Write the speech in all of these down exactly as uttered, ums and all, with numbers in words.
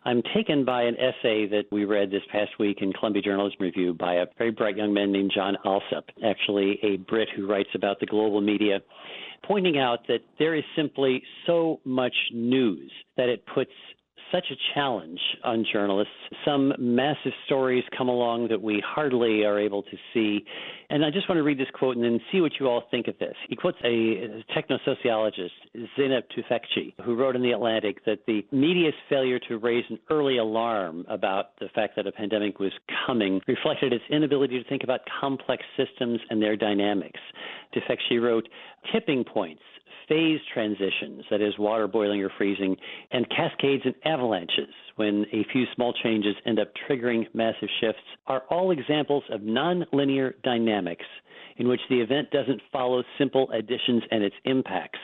I'm taken by an essay that we read this past week in Columbia Journalism Review by a very bright young man named John Alsop, actually a Brit who writes about the global media, pointing out that there is simply so much news that it puts such a challenge on journalists. Some massive stories come along that we hardly are able to see. And I just want to read this quote and then see what you all think of this. He quotes a technosociologist, Zeynep Tufekci, who wrote in The Atlantic that the media's failure to raise an early alarm about the fact that a pandemic was coming reflected its inability to think about complex systems and their dynamics. Tufekci wrote, tipping points, phase transitions, that is, water boiling or freezing, and cascades and avalanches, when a few small changes end up triggering massive shifts, are all examples of nonlinear dynamics in which the event doesn't follow simple additions and its impacts.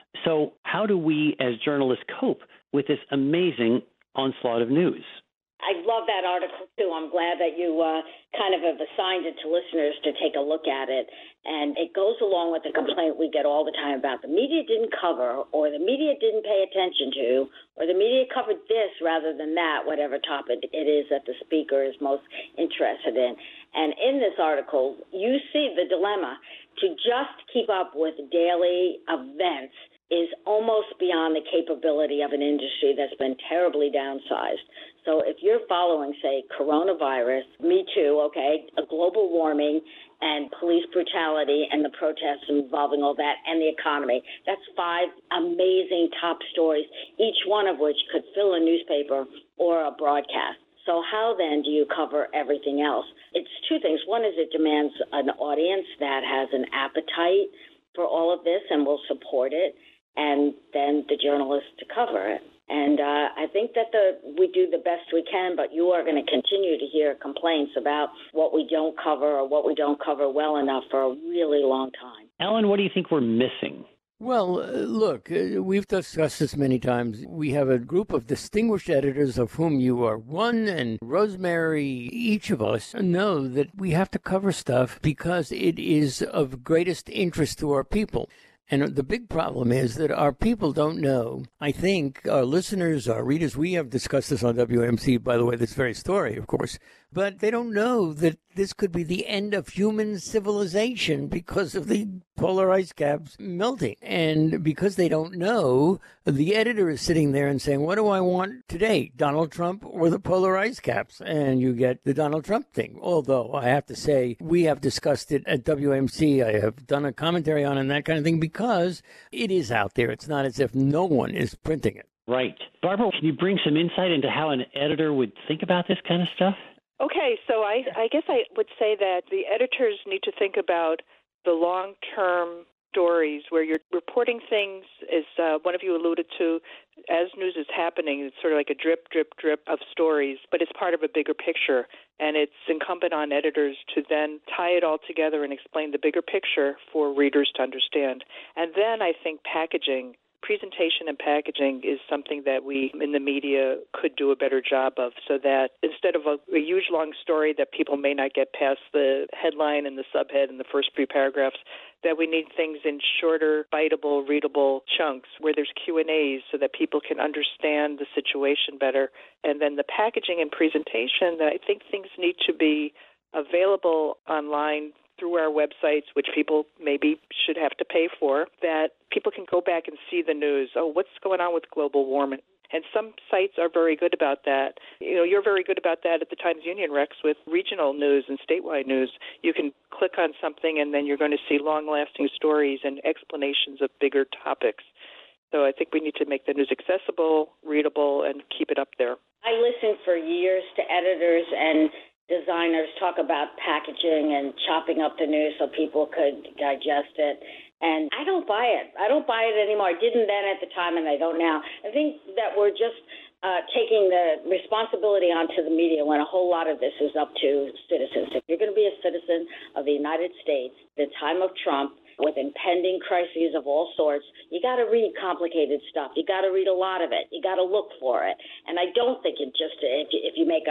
So how do we as journalists cope with this amazing onslaught of news? I love that article, too. I'm glad that you uh, kind of have assigned it to listeners to take a look at it. And it goes along with the complaint we get all the time about the media didn't cover, or the media didn't pay attention to, or the media covered this rather than that, whatever topic it is that the speaker is most interested in. And in this article, you see the dilemma. To just keep up with daily events is almost beyond the capability of an industry that's been terribly downsized. So if you're following, say, coronavirus, Me Too, okay, a global warming, and police brutality and the protests involving all that, and the economy, that's five amazing top stories, each one of which could fill a newspaper or a broadcast. So how then do you cover everything else? It's two things. One is it demands an audience that has an appetite for all of this and will support it, and then the journalists to cover it. And uh, I think that the we do the best we can, but you are going to continue to hear complaints about what we don't cover or what we don't cover well enough for a really long time. Alan, what do you think we're missing? Well, uh, look, uh, we've discussed this many times. We have a group of distinguished editors, of whom you are one, and Rosemary, each of us know that we have to cover stuff because it is of greatest interest to our people. And the big problem is that our people don't know. I think our listeners, our readers, we have discussed this on W M C, by the way, this very story, of course, but they don't know that this could be the end of human civilization because of the polar ice caps melting. And because they don't know, the editor is sitting there and saying, what do I want today, Donald Trump or the polar ice caps? And you get the Donald Trump thing. Although I have to say, we have discussed it at W M C. I have done a commentary on it and that kind of thing because it is out there. It's not as if no one is printing it. Right. Barbara, can you bring some insight into how an editor would think about this kind of stuff? Okay, so I, I guess I would say that the editors need to think about the long-term stories where you're reporting things, as uh, one of you alluded to, as news is happening. It's sort of like a drip, drip, drip of stories, but it's part of a bigger picture. And it's incumbent on editors to then tie it all together and explain the bigger picture for readers to understand. And then I think packaging, presentation and packaging is something that we in the media could do a better job of, so that instead of a, a huge long story that people may not get past the headline and the subhead and the first three paragraphs, that we need things in shorter, biteable, readable chunks where there's Q and A's so that people can understand the situation better. And then the packaging and presentation, that I think things need to be available online through our websites, which people maybe should have to pay for, that people can go back and see the news. Oh, what's going on with global warming? And some sites are very good about that. You know, you're very good about that at the Times-Union, Rex, with regional news and statewide news. You can click on something and then you're going to see long-lasting stories and explanations of bigger topics. So I think we need to make the news accessible, readable, and keep it up there. I listened for years to editors and designers talk about packaging and chopping up the news so people could digest it. And I don't buy it. I don't buy it anymore. I didn't then at the time, and I don't now. I think that we're just uh, taking the responsibility onto the media when a whole lot of this is up to citizens. If you're going to be a citizen of the United States, the time of Trump, with impending crises of all sorts, you got to read complicated stuff. You got to read a lot of it. You got to look for it. And I don't think it just, if you, if you make a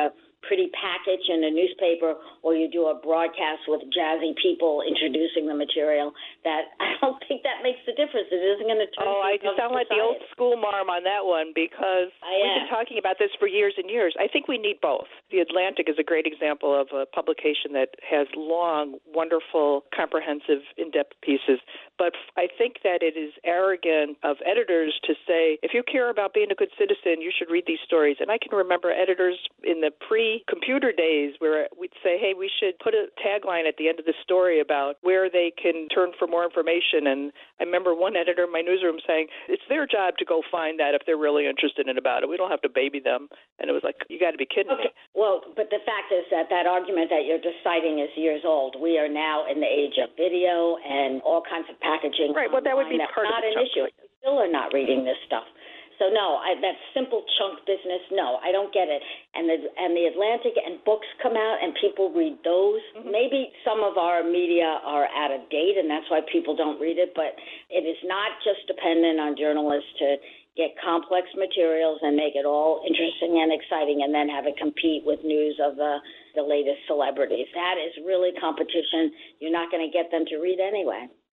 pretty package in a newspaper or you do a broadcast with jazzy people introducing the material, that I don't think that makes a difference. It isn't going to turn Oh, I sound like the old school marm on that one because we've been talking about this for years and years. I think we need both. The Atlantic is a great example of a publication that has long, wonderful, comprehensive, in-depth pieces. But I think that it is arrogant of editors to say, if you care about being a good citizen, you should read these stories. And I can remember editors in the pre-computer days where we'd say, hey, we should put a tagline at the end of the story about where they can turn for more information. And I remember one editor in my newsroom saying, it's their job to go find that if they're really interested in about it. We don't have to baby them. And it was like, you got to be kidding okay. me. Well, but the fact is that that argument that you're just citing is years old. We are now in the age of video and all kinds of packaging. Right, well, that would be That's part not of the an issue. We still are not reading this stuff. So no, I, that simple chunk business, no, I don't get it. And the and the Atlantic and books come out and people read those. Mm-hmm. Maybe some of our media are out of date and that's why people don't read it, but it is not just dependent on journalists to get complex materials and make it all interesting and exciting and then have it compete with news of the, the latest celebrities. That is really competition. You're not going to get them to read anyway.